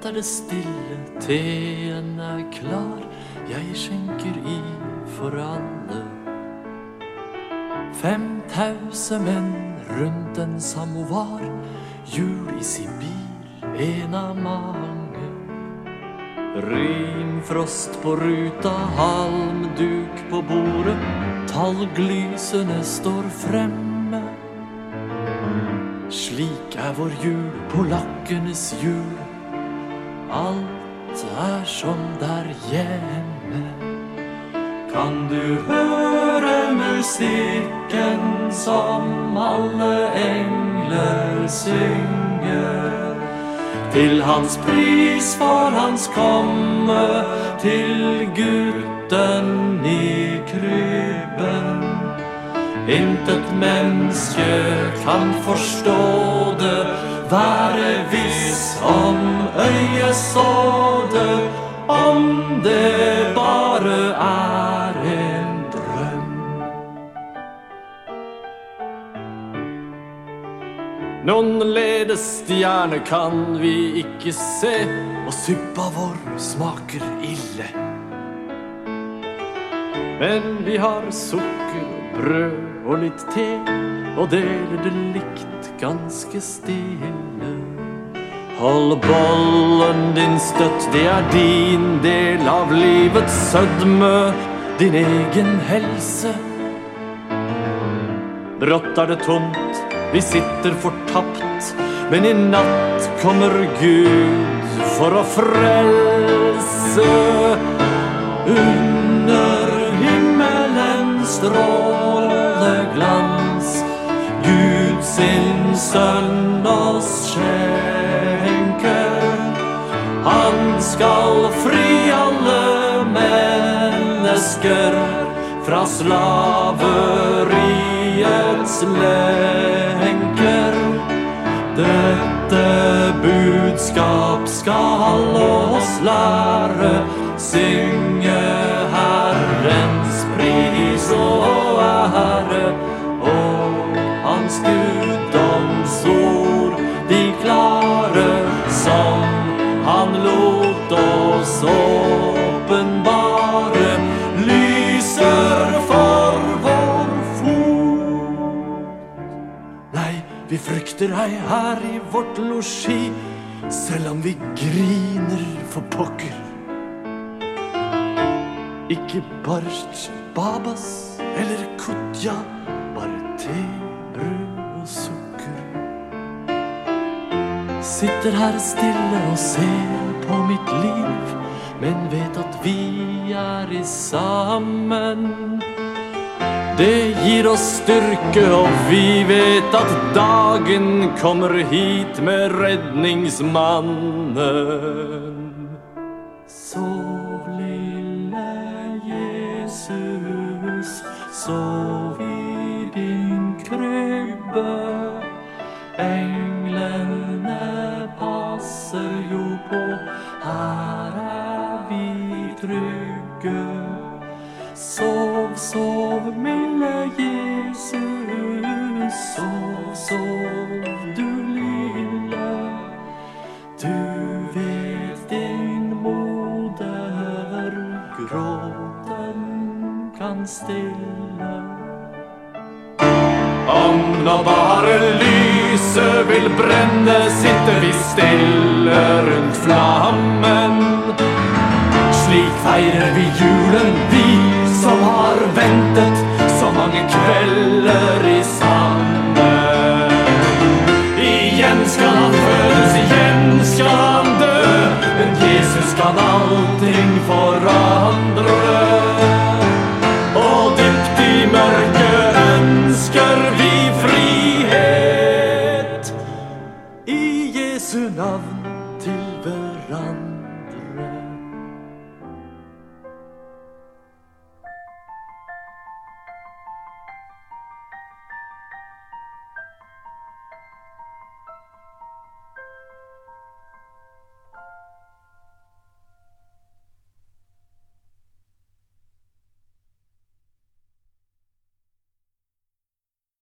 Brått det stille, teen klar, jeg skjenker I for alle. 5 tause menn rundt en samovar, jul I Sibir, en av mange. Rimfrost på ruta, halmduk på bordet, talglysene står fremme. Slik vår jul, polakkenes jul, alt som der hjemme. Kan du høre musikken som alle engler synger? Til hans pris for hans komme, til gutten I krybben. Intet menneske kan forstå det, være viss om øyet så det, om det bare en drøm. Noen lede stjerne kan vi ikke se, og suppa vår smaker ille. Men vi har sukker og brød og litt te, og deler det likt ganske stille. Hold bollen din støtt, det din del av livets sødme, din egen helse. Brått det tomt, vi sitter fortapt, men I natt kommer Gud for å frelse. Under himmelens stråleglans, Gud sin sønn oss skjenker. Han skal fri alle mennesker fra slaveriets lenker. Dette budskap skal oss lære, synge Herrens pris og ære, og hans guddomsord, de klare som han lot oss åpenbare, lyser for vår fot. Nei, vi frykter ei her I vårt losji, selv om vi griner for pokker. Ikke barst, babas eller kutja, bare te, brød og sukker. Sitter her stille og ser på mitt liv, men vet at vi I sammen. Det gir oss styrke, og vi vet at dagen kommer hit med redningsmannen. Sov lille Jesus, sov I din krybbe. Englene passer jo på, her vi trygge. Sov, sov, milde Jesus, sov, sov, du lille. Du vet din moder gråten kan stille. Om nå bare lyset vil brenne, sitter vi stille rundt flammen. Slik feirer vi julen, vi som har ventet så mange kvelder